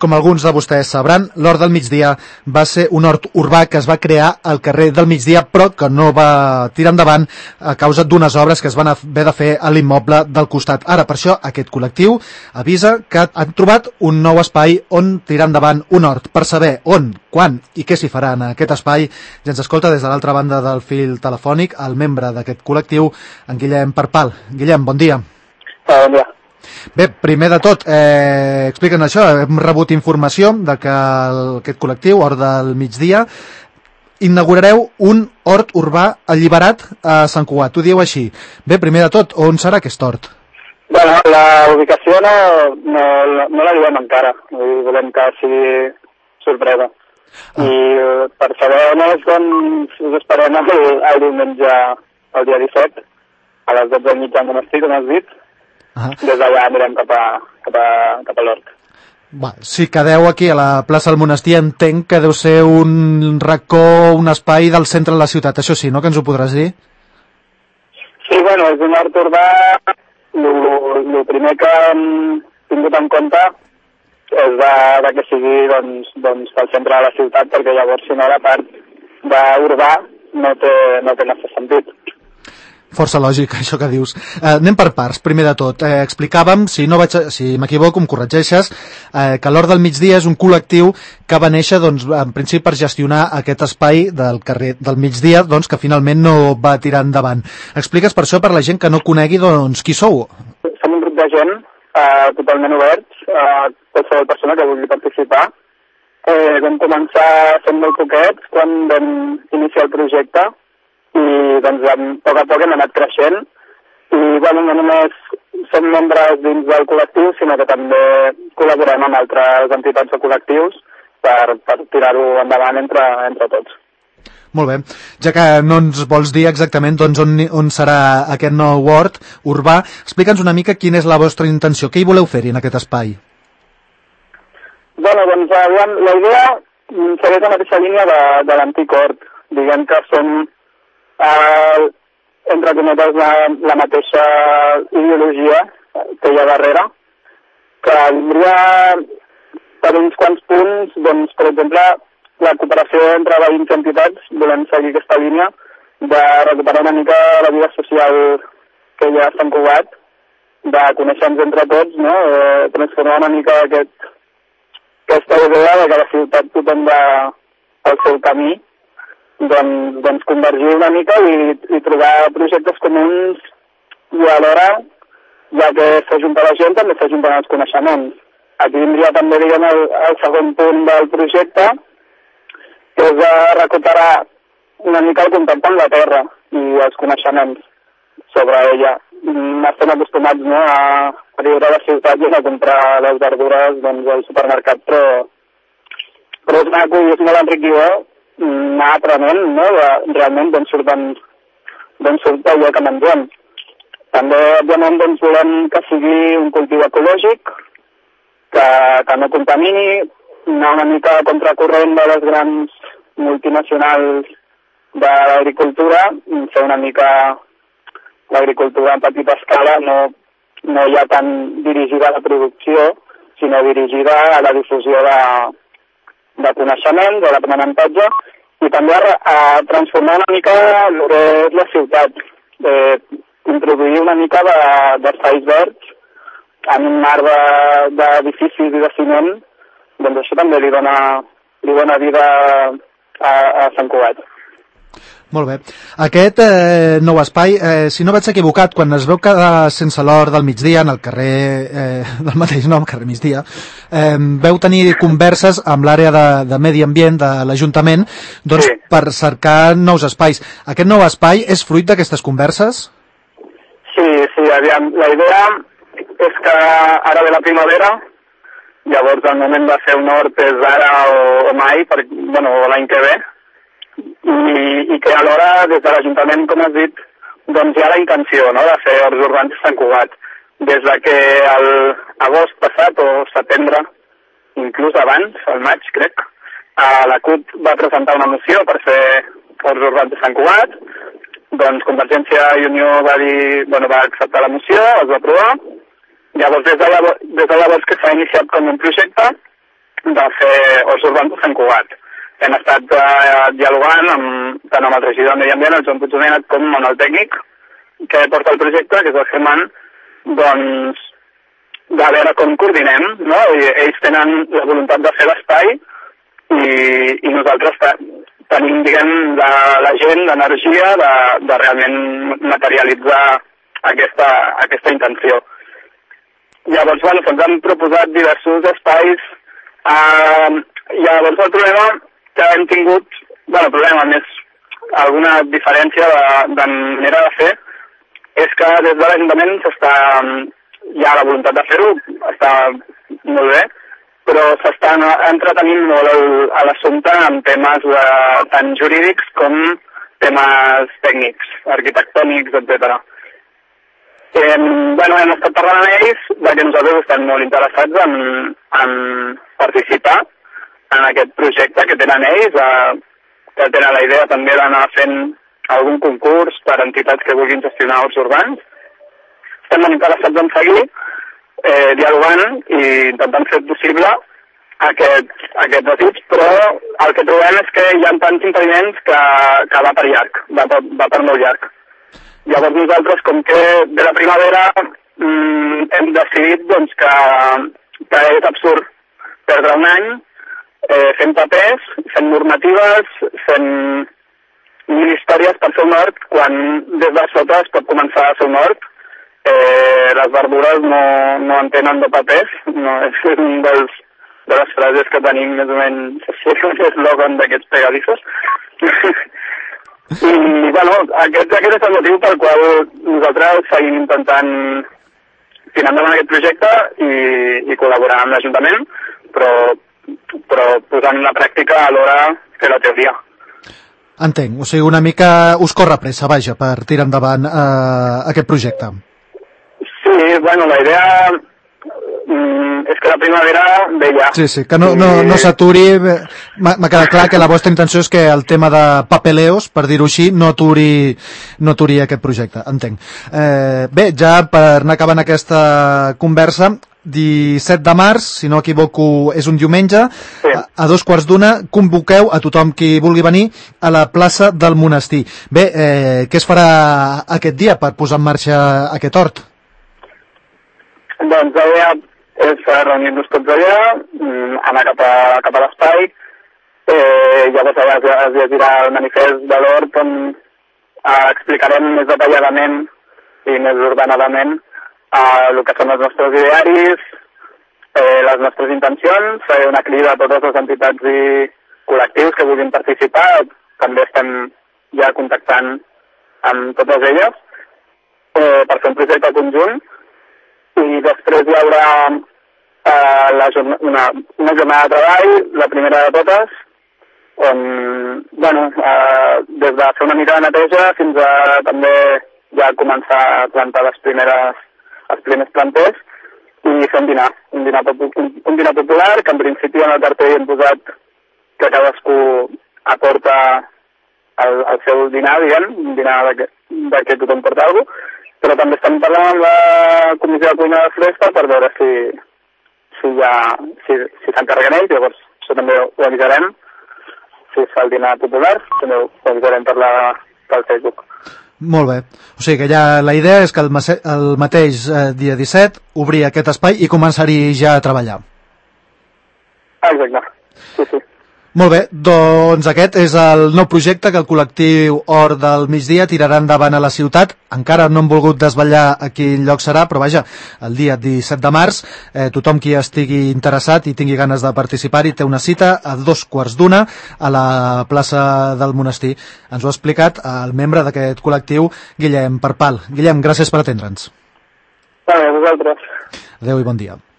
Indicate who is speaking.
Speaker 1: Com alguns de vostès sabran, l'Hort del Migdia va ser un hort urbà que es va crear al carrer del Migdia, però que no va tirar endavant a causa d'unes obres que es van haver de fer a l'immoble del costat. Ara, per això, aquest col·lectiu avisa que han trobat un nou espai on tirar endavant un hort. Per saber on, quan i què s'hi farà en aquest espai, ja ens escolta des de l'altra banda del fil telefònic el membre d'aquest col·lectiu, en Guillem Perpal. Guillem, bon dia.
Speaker 2: Bon dia.
Speaker 1: Bé, primer de tot, explica'ns això. Hem rebut informació de que aquest col·lectiu, Hort del Migdia, inaugurareu un hort urbà alliberat a Sant Cugat. Ho diu així. Bé, primer de tot, on serà aquest hort?
Speaker 2: Bueno, la ubicació no la diem encara. Volem que sigui sorpresa. I per saber on és, doncs, us esperem el diumenge, el dia 17, a les 12 del mitjà al monestir, com has dit. Des d'allà anirem cap a l'hort.
Speaker 1: Si quedeu aquí a la plaça del monestir, entenc que deu ser un racó, un espai del centre de la ciutat. Això sí, no? Que ens ho podràs dir?
Speaker 2: Sí, bueno, és un hort urbà. El primer que hem tingut en compte és que sigui doncs, pel centre de la ciutat, perquè llavors, si no, la part d'urbà no té massa sentit.
Speaker 1: Força lògic, això que dius. Anem per parts. Primer de tot, explicàvem, si m'equivoco, em corregeixes, que l'Hort del Migdia és un col·lectiu que va néixer, doncs, en principi per gestionar aquest espai del carrer del Migdia, doncs, que finalment no va tirar endavant. Expliques per això, per la gent que no conegui, doncs, qui sou?
Speaker 2: Som un grup de gent totalment oberts a qualsevol persona que vulgui participar. Vam començar sent molt poquets quan vam iniciar el projecte i doncs a poc hem anat creixent i bueno, no només som membres dins del col·lectiu, sinó que també col·laborem amb altres entitats o col·lectius per tirar-ho endavant entre tots.
Speaker 1: Molt bé. Ja que no ens vols dir exactament doncs, on serà aquest nou hort urbà, explica'ns una mica quina és la vostra intenció. Què hi voleu fer-hi en aquest espai?
Speaker 2: Bueno, doncs la idea segueix la mateixa línia de l'antic hort. Diguem que som entre cometes la mateixa ideologia que hi ha darrere, que vindria per uns quants punts, doncs, per exemple, la cooperació entre veïns i entitats. Volem seguir aquesta línia de recuperar una mica la vida social que hi ha a Sant Cugat, de conèixer-nos entre tots, no? Transformar una mica aquesta idea de que la ciutat tothom va pel seu camí, doncs convergir una mica i trobar projectes comuns i alhora, ja que s'ajunta la gent, també s'ajunten els coneixements. Aquí vindria també, diguem, el segon punt del projecte, que és de recuperar una mica el contacte amb la terra i els coneixements sobre ella. Estem acostumats, no, a viure a la ciutat i a comprar les verdures doncs, al supermercat, però és maco i és molt enriquidor anar aprenent, no, realment d'on surt allò que mengem. També, òbviament, doncs, volem que sigui un cultiu ecològic, que no contamini, anar una mica a contracorrent de les grans multinacionals de l'agricultura, fer una mica l'agricultura en petita escala, no ja tan dirigida a la producció, sinó dirigida a la difusió de coneixements, de l'aprenentatge, i també a transformar una mica el que és la ciutat, introduir una mica d'espais verds en un mar d'edificis i de ciment, doncs això també li dona vida a Sant Cugat.
Speaker 1: Molt bé. Aquest nou espai, si no vaig equivocat, quan es veu quedar sense l'Hort del Migdia, en el carrer del mateix nom, carrer Migdia, veu tenir converses amb l'àrea de medi ambient de l'Ajuntament, doncs, sí, per cercar nous espais. Aquest nou espai és fruit d'aquestes converses?
Speaker 2: Sí, aviam, la idea és que ara ve la primavera, llavors el moment de fer un hort és ara o mai, o l'any que ve, i que alhora des de l'Ajuntament, com has dit, doncs hi ha la intenció, no?, de fer horts urbans a Sant Cugat. Des de que l'agost passat o setembre, inclús abans, al maig crec, la CUP va presentar una moció per fer horts urbans a Sant Cugat, doncs Convergència i Unió va acceptar la moció, es va aprovar. Llavors des de llavors que s'ha iniciat com un projecte de fer horts urbans a Sant Cugat. Hem estat dialogant tant amb el regidor de Medi Ambient, el Joan Puigdomènech, com amb el tècnic que porta el projecte, que és el Germán, doncs, de veure com coordinem, no? I ells tenen la voluntat de fer l'espai i nosaltres tenim, diguem, la gent, l'energia de realment materialitzar aquesta intenció. Llavors, bueno, ens han proposat diversos espais. Llavors, el problema que hem tingut, més alguna diferència de manera de fer, és que des de l'Ajuntament hi ha la voluntat de fer-ho, està molt bé, però s'estan entretenint molt a l'assumpte en temes tant jurídics com temes tècnics, arquitectònics, etc. Hem estat parlant amb ells perquè nosaltres estem molt interessats en participar en aquest projecte que tenen ells, que tenen la idea també d'anar fent algun concurs per a entitats que vulguin gestionar horts urbans. Estem molt interessats en seguir dialogant i intentant fer possible aquest desig, però el que trobem és que hi ha tants impediments que va per llarg, va per molt llarg. Llavors nosaltres, com que de la primavera hem decidit doncs, que és absurd perdre un any fent papers, fent normatives, fent mil històries per fer un hort, quan des de sota es pot començar a fer un hort. Les verdures no en tenen de papers, no, és un de les frases que tenim més o menys l'eslògan d'aquests pegadissos. I, aquest és el motiu pel qual nosaltres seguim intentant tirar endavant aquest projecte i col·laborar amb l'Ajuntament, però posant en la pràctica a l'hora fer la teoria.
Speaker 1: Entenc, o sigui, una mica us corre pressa, vaja, per tirar endavant aquest projecte.
Speaker 2: Sí, la idea és que la primavera ve ja.
Speaker 1: Sí, que no s'aturi. M'ha quedat clar que la vostra intenció és que el tema de papeleos, per dir-ho així, no aturi aquest projecte, entenc. Bé, ja per anar acabant aquesta conversa, 17 de març, si no equivoco, és un diumenge, sí. A 2:15 convoqueu a tothom qui vulgui venir a la plaça del Monestir. Bé, què es farà aquest dia per posar en marxa aquest hort?
Speaker 2: Doncs la idea és reunir-nos tots allà, anar cap a l'espai, llavors allà es llegirà el manifest de l'hort on explicarem més detalladament i més ordenadament el que són els nostres idearis, les nostres intencions, fer una crida a totes les entitats i col·lectius que vulguin participar, també estem ja contactant amb totes elles per fer un projecte conjunt, i després hi haurà una jornada de treball, la primera de totes, on, des de fer una mica de neteja fins a també ja començar a plantar els primers planters i fer un dinar popular, que en principi en el cartell hem posat que cadascú aporta el seu dinar, diguem, un dinar de que tothom porta alguna cosa, però també estem parlant amb la Comissió de Cuina de Flesta per veure si s'encarreguen ells, llavors això també ho avisarem, si es fa el dinar popular, també ho avisarem pel Facebook.
Speaker 1: Molt bé, o sigui que ja la idea és que el mateix dia 17 obrir aquest espai i començar-hi ja a treballar.
Speaker 2: Exacte, sí.
Speaker 1: Molt bé, doncs aquest és el nou projecte que el col·lectiu Hort del Migdia tirarà endavant a la ciutat. Encara no hem volgut desvetllar a quin lloc serà, però vaja, el dia 17 de març, tothom qui estigui interessat i tingui ganes de participar-hi té una cita a 2:15 a la plaça del Monestir. Ens ho ha explicat el membre d'aquest col·lectiu, Guillem Parpal. Guillem, gràcies per atendre'ns.
Speaker 2: A vosaltres.
Speaker 1: Adéu i bon dia.